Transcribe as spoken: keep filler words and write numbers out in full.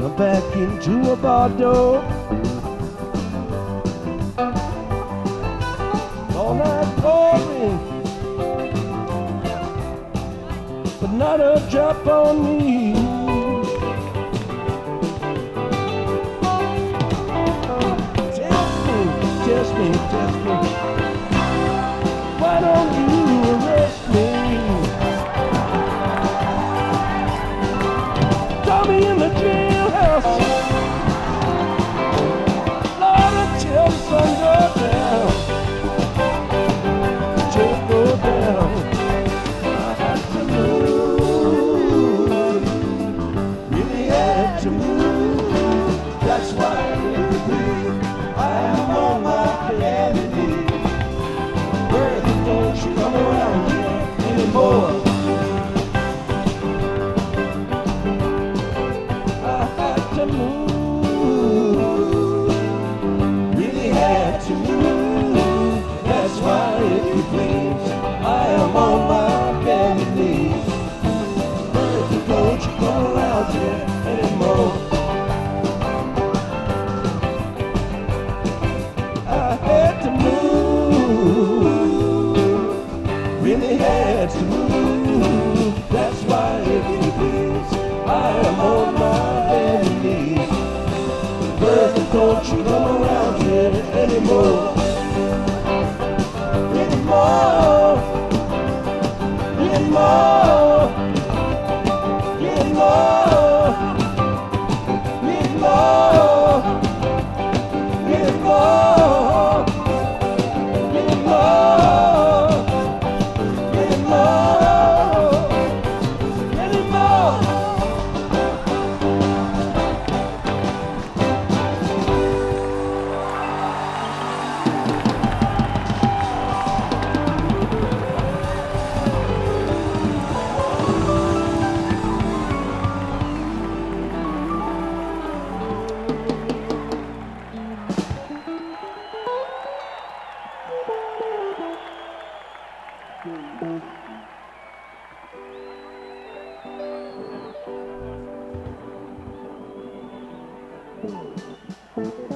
back into a bar door. All night pouring, but not a drop on me. Test me, test me, test me. Why don't you arrest me? Throw me in the jailhouse, Lord, until the sun goes down. Just go down. I had to move, really had to move. That's why every day I am on my bed knees. Bertha, don't you come around here anymore. I had to move, really had to move. That's why, if you please, I am on my bended knees. Bertha, don't you come around here anymore. I had to move, really had to move. That's why, if you please, I am on my bended knees. Bertha, don't you come around here anymore. Anymore, anymore, anymore, anymore, anymore, anymore, anymore, anymore. Thank you.